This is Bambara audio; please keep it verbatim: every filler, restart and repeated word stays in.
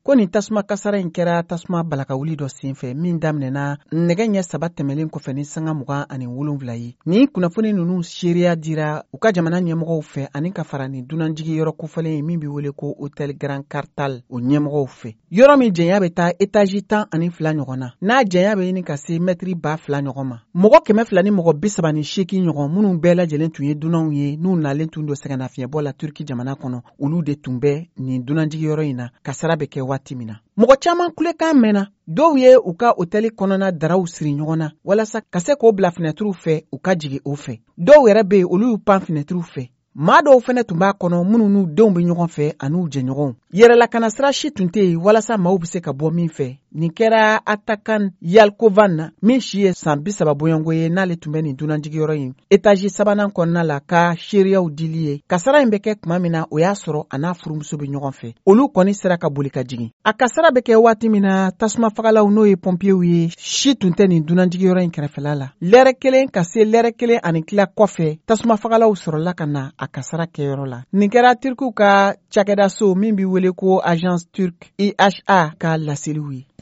ko nin tasuma kasara in kɛra tasuma balakawuli dɔ senfɛ min daminɛna nɛgɛ ɲɛ saba tɛmɛlen kɔfɛ ni sanga mugan ani wolonwula ye. Ni kunnafoni ninnu seereya dira u ka jamana ɲɛmɔgɔw fɛ ani ka fara ni dunanjigi yɔrɔ kofɔlen ye min bɛ wele ko Hôtel Grand Cartal o ɲɛmɔgɔw fɛ. Yɔrɔ min jɛnya bɛ taa étage tan ani fila ɲɔgɔn na, n'a jɛnya bɛ ɲini ka se mètre ba fila ɲɔgɔn ma. Mɔgɔ kɛmɛ fila ni mɔgɔ bi saba ni seegin ɲɔgɔn minnu bɛɛ lajɛlen tun ye dunanw ye n'u nalen tun don sɛgɛnnafiɲɛbɔ la Turki jamana kɔnɔ, olu de tun bɛ nin dunanjigi yɔrɔ in na kasara bɛ kɛ waati min na. Mɔgɔ caman kulekan mɛnna, dɔw ye u ka hôtel kɔnɔna daraw siri ɲɔgɔn na walasa ka se k'o bila fenêtres fɛ u ka jigin o fɛ. Dɔw yɛrɛ bɛ yen olu y'u pan fenêtres fɛ. Maa dɔw fɛnɛ tun b'a kɔnɔ minnu n'u denw bɛ ɲɔgɔn fɛ an'u jɛɲɔgɔnw. Yɛrɛlakana sira si tun tɛ yen walasa maaw bɛ se ka bɔ min fɛ. Nin kɛra Atakan Yalkovan na min si ye san bi saba bɔɲɔngo ye n'ale tun bɛ nin dunanjigiyɔrɔ in étage sabanan kɔnɔna la ka seereyaw dili ye. Kasara in bɛ kɛ tuma min na o y'a sɔrɔ a n'a furumuso bɛ ɲɔgɔn fɛ. Olu kɔni sera ka boli ka jigin. A kasara bɛ kɛ waati min na tasuma fagalaw n'o ye pompiers ye si tun tɛ nin dunanjigiyɔrɔ in kɛrɛfɛla la. Lɛrɛ kelen ka se lɛrɛ kelen ani tila kɔfɛ tasuma fagalaw sɔrɔla ka na a kasara kɛyɔrɔ la. Nin kɛra Turkiw ka cakɛda so min bɛ wele ko Agence Turque I H A ka laseliw ye.